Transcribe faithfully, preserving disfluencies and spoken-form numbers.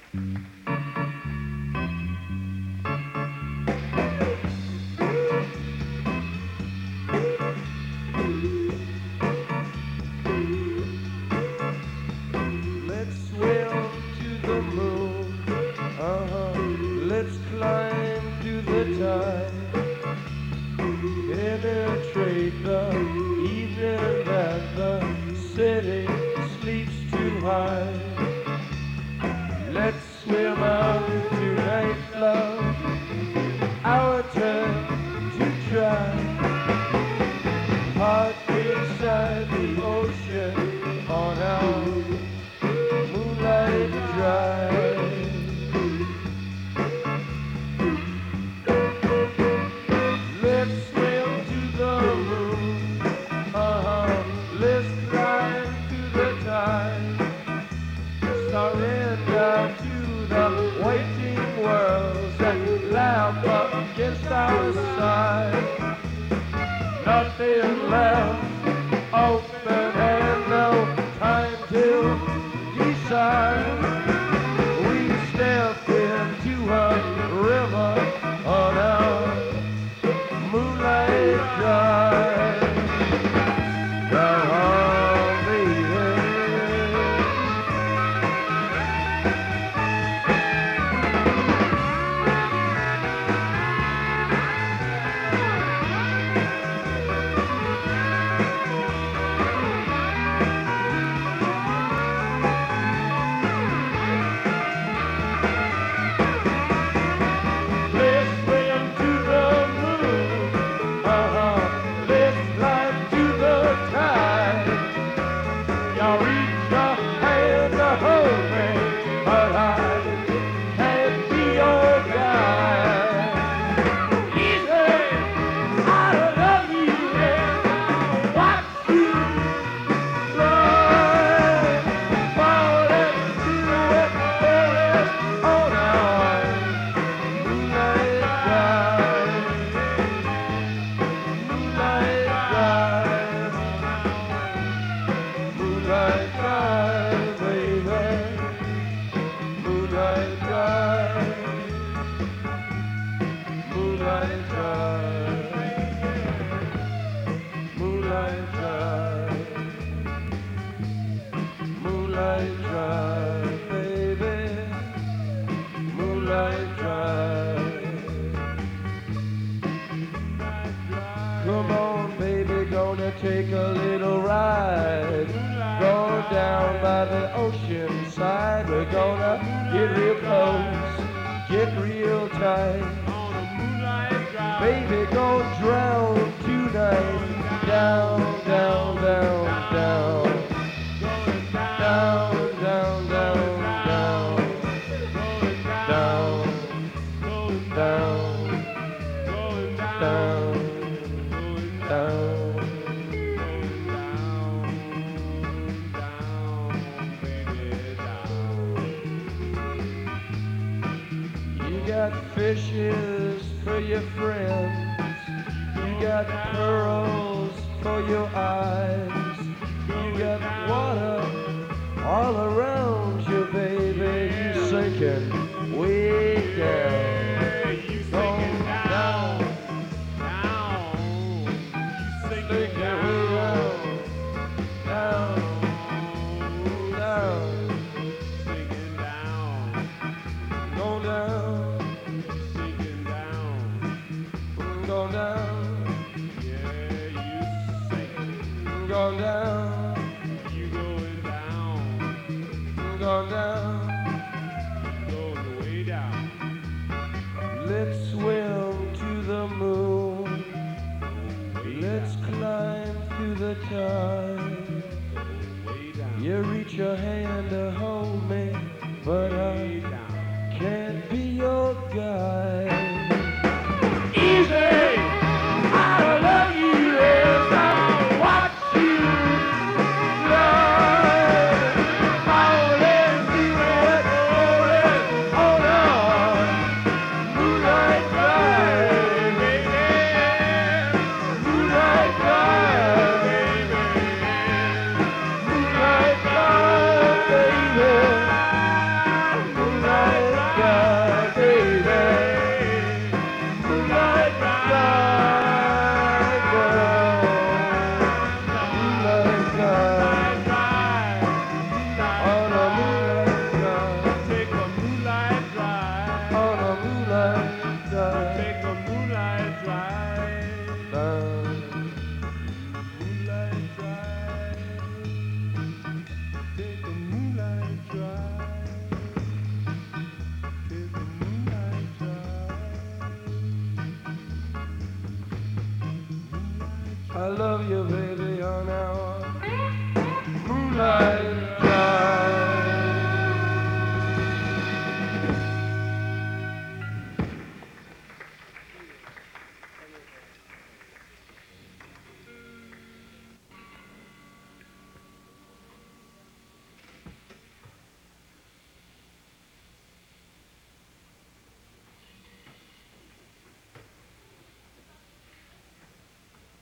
Let's swim to the moon, uh-huh. Let's climb to the tide, penetrate the evening that the city sleeps too high. Let's swim out tonight, love, our turn to try. Heart inside the ocean on our moonlight drive. Let's swim to the moon, uh-huh. Let's climb to the tide, surrender to the waiting worlds that laugh up against our side. Nothing left open and no time to decide. We step into a river on our moonlight drive. Come on, baby. Let's swim to the moon, uh-huh. Let's climb to the tide. Y'all reach your hand to hold me, but I can't be your guide. Easy, I love you and I watch you slide, falling to it, falling on our moonlight drive, moonlight drive, moonlight drive, baby, moonlight drive, moonlight drive, moonlight drive, moonlight drive, baby, moonlight drive. Come on, baby, gonna take a little ride. Go down by the ocean side. We're gonna get real close, get real tight. Baby, go drown tonight. Down, down, down, down. Down, down, down, down. Down, down, down, down. You got fishes for your friends, you got pearls for your eyes, you got water all around you, baby. You sinking way down. Going down, sinking way down, down, down, going down, going down, going down, going down. Let's swim to the moon. Let's climb to the tide. You reach your hand to hold me, but I can't be your guide. Easy, I love you as I watch you glide, falling through it, falling on our moonlight drive, baby. Moonlight drive, baby. Moonlight drive, baby. I love you, baby. Oh, now